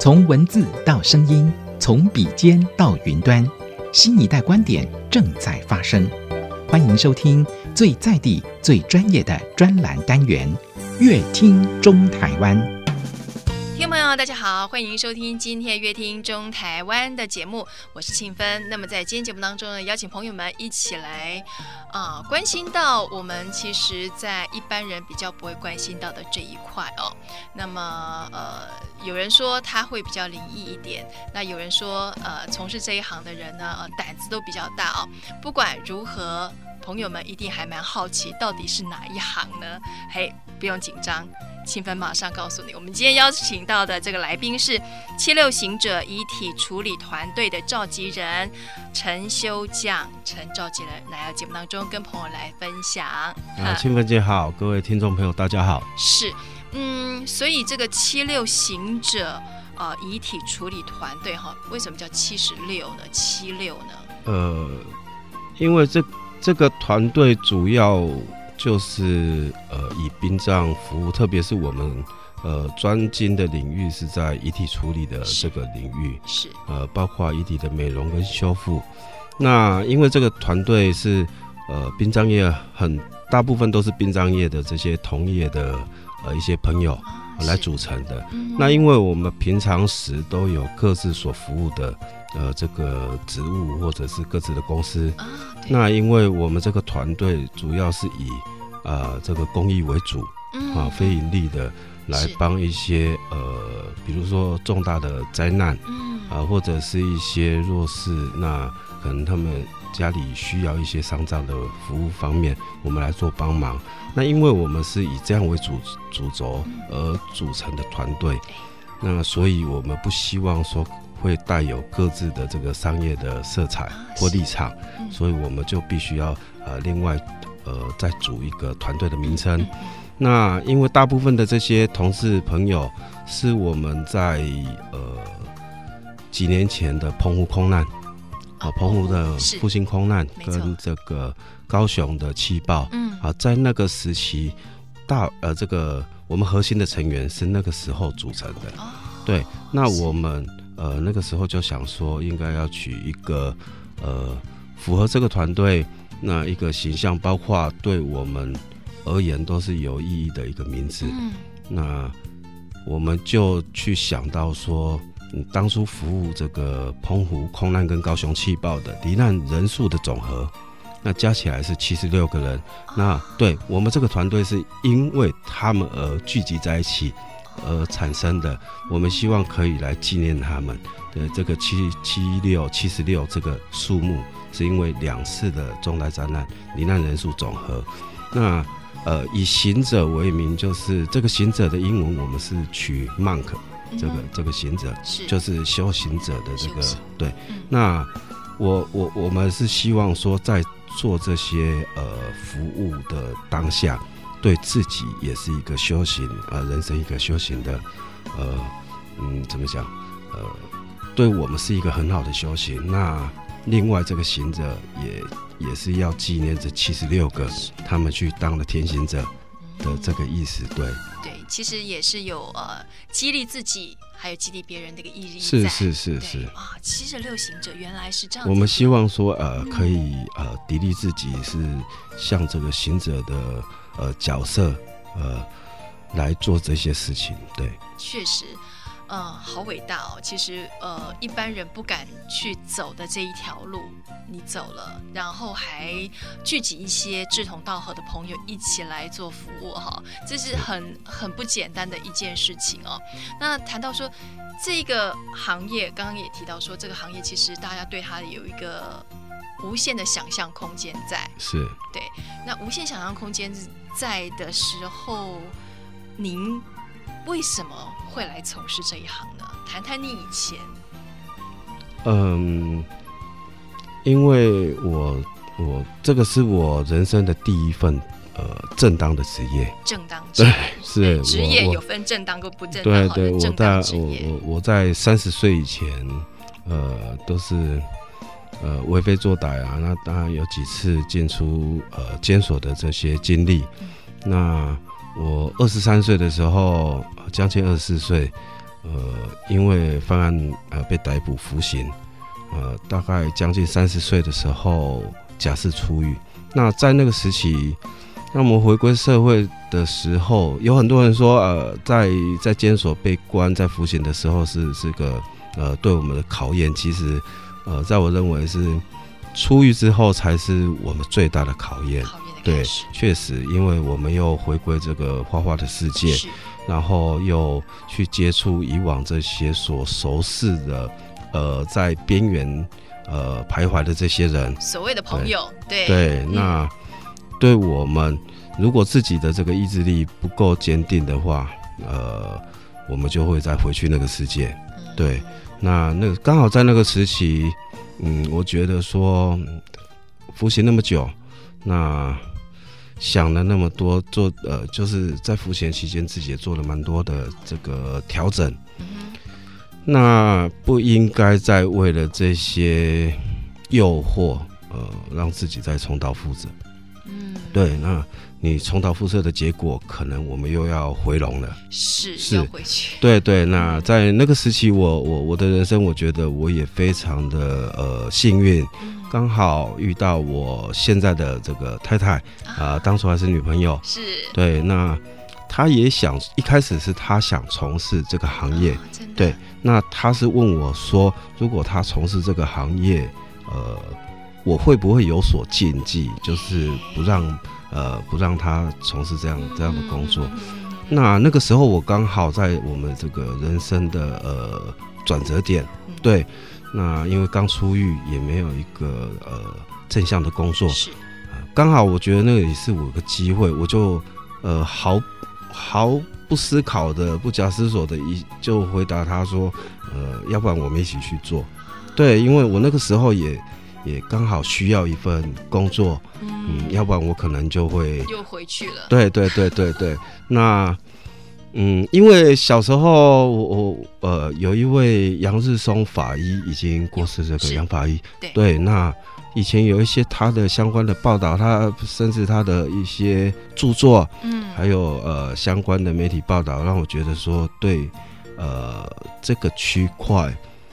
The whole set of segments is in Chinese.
从文字到声音，从笔尖到云端，新一代观点正在发生。欢迎收听最在地、最专业的专栏单元《乐听中台湾》。 听众朋友大家好，欢迎收听今天乐听中台湾的节目，我是庆芬。那么在今天节目当中呢，邀请朋友们一起来关心到我们其实在一般人比较不会关心到的这一块哦。那么有人说他会比较灵异一点，那有人说从事这一行的人呢胆子都比较大哦。不管如何，朋友们一定还蛮好奇到底是哪一行呢？嘿，不用紧张，庆芬马上告诉你。我们今天邀请到的这个来宾是76行者遗体处理团队的召集人陈修将，陈召集人来到节目当中跟朋友来分享。 庆芬姐好，各位听众朋友大家好。 是，所以这个76行者遗体处理团队为什么叫76呢？76呢？ 因为这个团队主要就是以殡葬服务，特别是我们专精的领域是在遗体处理的这个领域， 是包括遗体的美容跟修复。那因为这个团队是殡葬业大部分都是殡葬业的这些同业的一些朋友来组成的。那因为我们平常时都有各自所服务的这个职务或者是各自的公司。那因为我们这个团队主要是以这个公益为主，非盈利的来帮一些比如说重大的灾难，或者是一些弱势，那可能他们家里需要一些丧葬的服务方面，我们来做帮忙。那因为我们是以这样为主轴而组成的团队，那所以我们不希望说会带有各自的这个商业的色彩或立场，所以我们就必须要另外再组一个团队的名称。那因为大部分的这些同事朋友是我们在几年前的澎湖空难，澎湖的复兴空难跟这个高雄的气爆，在那个时期这个我们核心的成员是那个时候组成的。对，那我们那个时候就想说应该要取一个符合这个团队那一个形象，包括对我们而言都是有意义的一个名字。那我们就去想到说当初服务这个澎湖空难跟高雄气爆的罹难人数的总和，那加起来是76个人。那对我们这个团队是因为他们而聚集在一起而产生的，我们希望可以来纪念他们的这个76这个数目，是因为2次的重大灾难罹难人数总和。那以行者为名，就是这个行者的英文我们是取 monk， 这个行者就是修行者的这个对。那我们是希望说在做这些服务的当下，对自己也是一个修行，人生一个修行的怎么讲，对我们是一个很好的修行。那另外这个行者也是要纪念这76个他们去当了天行者的这个意思。对， 其实也是有激励自己还有激励别人的一个意义在。是 76行者原来是这样子。 我们希望说可以砥砺自己，是像这个行者的角色来做这些事情。对， 确实好伟大哦！其实一般人不敢去走的这一条路，你走了，然后还聚集一些志同道合的朋友一起来做服务哈，这是很不简单的一件事情哦。那谈到说这个行业，刚刚也提到说这个行业其实大家对它有一个无限的想象空间在， 是对。那无限想象空间在的时候，您为什么会来从事这一行呢？谈谈你以前。 因为我这个是我人生的第一份正当的职业。 正当职业， 是职业有分正当跟不正当。 对，我在30岁以前，都是为非作歹啊。那当然有几次进出监所的这些经历。那我23岁的时候，将近24岁， 因为犯案被逮捕服刑，大概将近30岁的时候假释出狱。那在那个时期，那我们回归社会的时候，有很多人说，在监所被关在服刑的时候是个对我们的考验。其实，在我认为是出狱之后才是我们最大的考验。对，确实，因为我们又回归这个画画的世界，然后又去接触以往这些所熟识的，在边缘徘徊的这些人， 所谓的朋友， 对，那对我们如果自己的这个意志力不够坚定的话，我们就会再回去那个世界。对，那个刚好在那个时期，我觉得说服刑那么久，那想了那么多，就是在服刑期间自己也做了蛮多的这个调整。那不应该再为了这些诱惑，让自己再重蹈覆辙。对，那你重蹈覆辙的结果，可能我们又要回笼了。是要回去。 对，那在那个时期，我的人生，我觉得我也非常的幸运，刚好遇到我现在的这个太太，当初还是女朋友。是。对，那他也想，一开始是他想从事这个行业，对，那他是问我说，如果他从事这个行业，我会不会有所禁忌，就是不让他从事这样的工作。那个时候我刚好在我们这个人生的转折点，对，那因为刚出狱，也没有一个正向的工作，刚好我觉得那个也是我的机会，我就毫不思考的、不假思索的就回答他说，要不然我们一起去做。对，因为我那个时候也刚好需要一份工作，要不然我可能就会又回去了。对， 那因为小时候我有一位杨日松法医已经过世，这个杨法医，对，那以前有一些他的相关的报道，他甚至他的一些著作，还有相关的媒体报道，让我觉得说对这个区块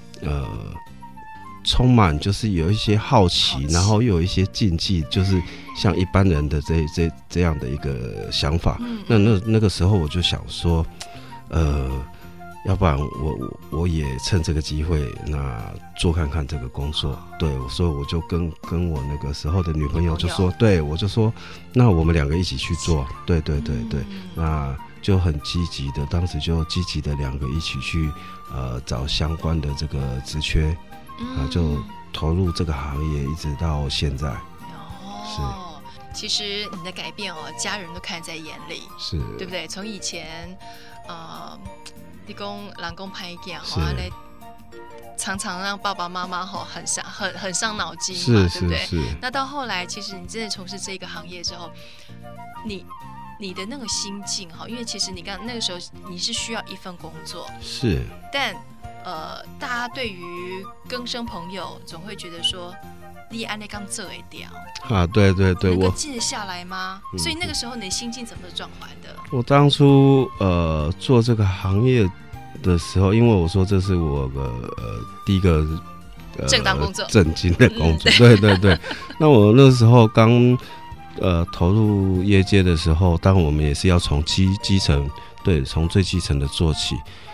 充满就是有一些好奇，然后又有一些禁忌，就是像一般人的这样的一个想法。那个时候我就想说，要不然我也趁这个机会，那做看看这个工作。对，所以我就跟我那个时候的女朋友就说，对，我就说，那我们2个一起去做。对，那就很积极的，当时就积极的2个一起去找相关的这个职缺，就投入这个行业，一直到现在。是。 其实你的改变家人都看在眼里，是对不对？从以前你说人说歹囝常常让爸爸妈妈很伤脑筋嘛，对不对？那到后来，其实你真的从事这个行业之后，你的那个心境因为其实你那个时候你是需要一份工作， 是， 但大家对于更生朋友总会觉得说，你安内刚做会掉对， 能够记得下来吗？所以那个时候你的心境怎么转换的？我当初做这个行业的时候，因为我说这是我第一个正当工作、 正经的工作，对。那我那时候刚投入业界的时候，当然我们也是要从基层，对，从最基层的做起，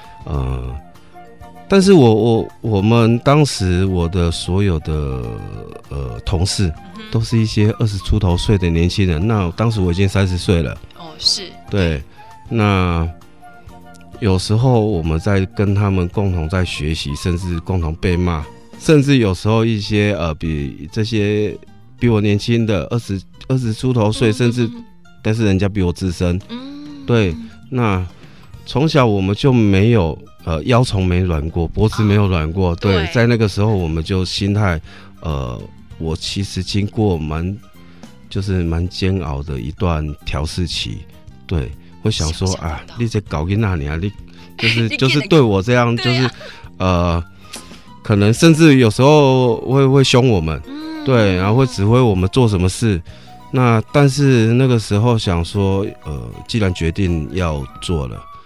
但是我们当时我的所有的同事都是一些20出头岁的年轻人，那当时我已经30岁了。 是。 对，那有时候我们在跟他们共同在学习，甚至共同被骂，甚至有时候一些比这些比我年轻的20出头岁，甚至但是人家比我资深，对，那从小我们就没有腰虫没软过，脖子没有软过，对，在那个时候我们就心态，我其实经过蛮煎熬的一段调试期，对，会想说你在搞囡仔呢，你就是对我这样，就是可能甚至有时候会凶我们，对，然后会指挥我们做什么事。但是那个时候想说，既然决定要做了，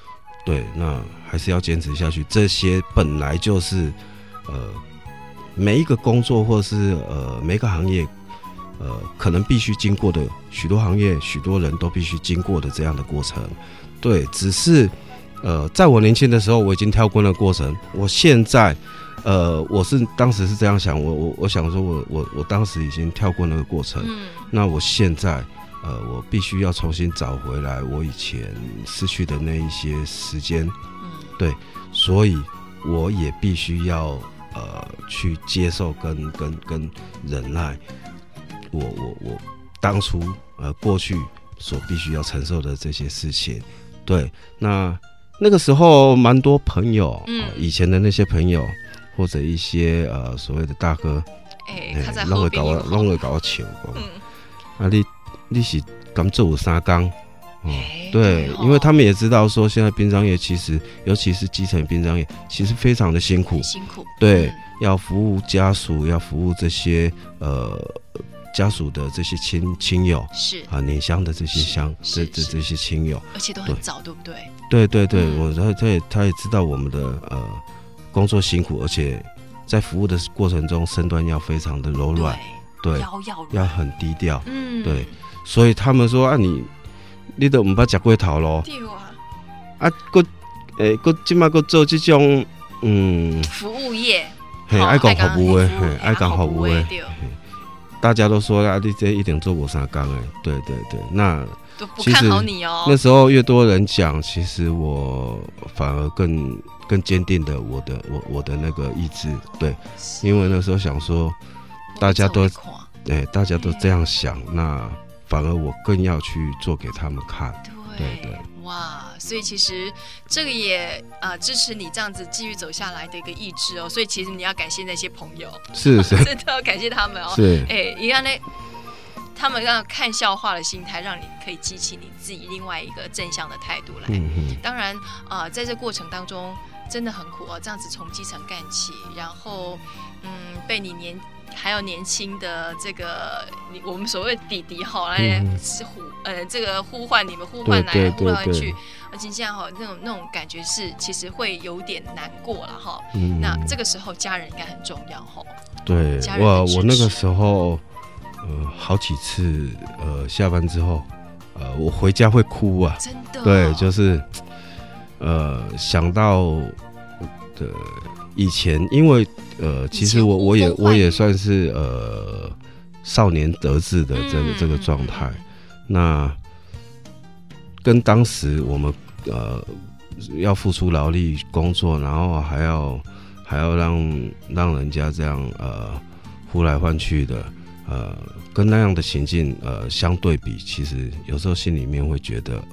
对，那还是要坚持下去。这些本来就是每一个工作或是每一个行业可能必须经过的，许多行业许多人都必须经过的这样的过程。对，只是在我年轻的时候我已经跳过那个过程，我现在我当时是这样想，我想说我当时已经跳过那个过程，那我现在我必须要重新找回来我以前失去的那一些时间，对，所以我也必须要去接受跟忍耐我当初过去所必须要承受的这些事情。对，那个时候蛮多朋友，以前的那些朋友或者一些所谓的大哥，拢会搞我笑讲，你是敢做有三工？对，因为他们也知道说，现在殡葬业其实，尤其是基层殡葬业，其实非常的辛苦，对，要服务家属，要服务这些家属的这些亲友，是啊，拈香的这些这些亲友， 而且都很早，对不对？ 对，他也知道我们的工作辛苦，而且在服务的过程中，身段要非常的柔软，对，要很低调，对，所以他们说啊，你都唔捌食过头咯，对啊，佫今麦佫做这种服务业， 爱讲服务的，爱讲服务的。大家都说啊，你这一定做不三工哎，对，那都不看好你哦。 那时候越多人讲，其实我反而更坚定的我的那个意志，对，因为那时候想说，大家都这样想，那反而我更要去做给他们看，对。 哇，所以其实这个也支持你这样子继续走下来的一个意志哦。所以其实你要感谢那些朋友， 是真的要感谢他们哦。 是， 一样呢，他们让看笑话的心态，让你可以激起你自己另外一个正向的态度来。当然在这过程当中真的很苦哦，这样子从基层干起，然后被你还有年轻的这个我们所谓的弟弟哈，这个呼唤你们，呼唤来呼唤去，而且这样哈，那种感觉是其实会有点难过了哈。那这个时候家人应该很重要哈。 对，我那个时候好几次下班之后我回家会哭啊， 真的。 对，就是想到以前，因为其实我也算是少年得志的这个状态，那跟当时我们要付出劳力工作，然后还要让人家这样呼来唤去的，跟那样的情境相对比，其实有时候心里面会觉得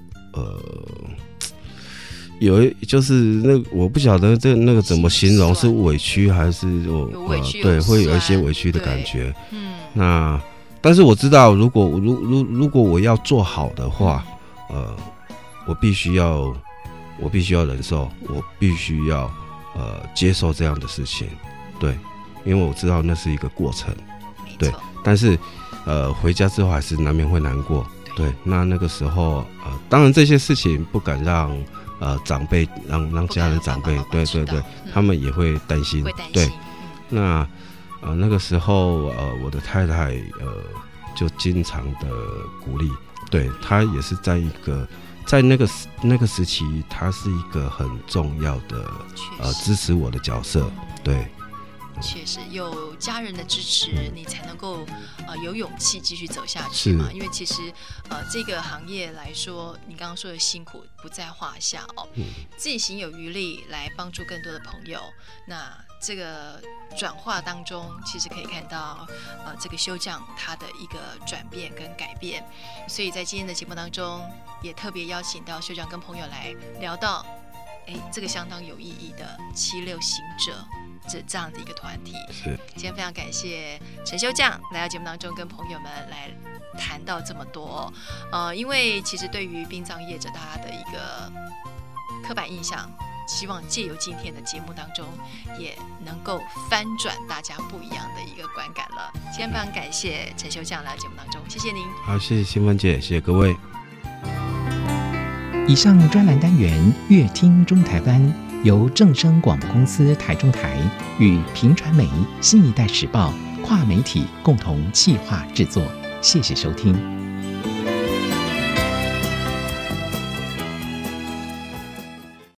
就是我不晓得那个怎么形容，是委屈还是对，会有一些委屈的感觉。那但是我知道，如果我要做好的话，我必须要忍受，我必须要接受这样的事情，对，因为我知道那是一个过程，对。但是回家之后还是难免会难过，对。那个时候当然这些事情不敢让长辈让家人长辈，对，他们也会担心，对。那个时候我的太太就经常的鼓励，对，她也是在那个时期，她是一个很重要的支持我的角色，对。 确实有家人的支持，你才能够有勇气继续走下去嘛。因为其实这个行业来说，你刚刚说的辛苦不在话下哦。自己行有余力来帮助更多的朋友，那这个转化当中，其实可以看到这个修匠他的一个转变跟改变。所以在今天的节目当中，也特别邀请到修匠跟朋友来聊到，这个相当有意义的76行者。这样的一个团体，今天非常感谢陈修匠来到节目当中，跟朋友们来谈到这么多。因为其实对于殡葬业者大家的一个刻板印象，希望借由今天的节目当中，也能够翻转大家不一样的一个观感了。今天非常感谢陈修匠来到节目当中，谢谢您。 好，谢谢新芬姐，谢谢各位。 以上专栏单元《乐听中台湾》由正声广播公司台中台与屏传媒新一代时报跨媒体共同企划制作，谢谢收听。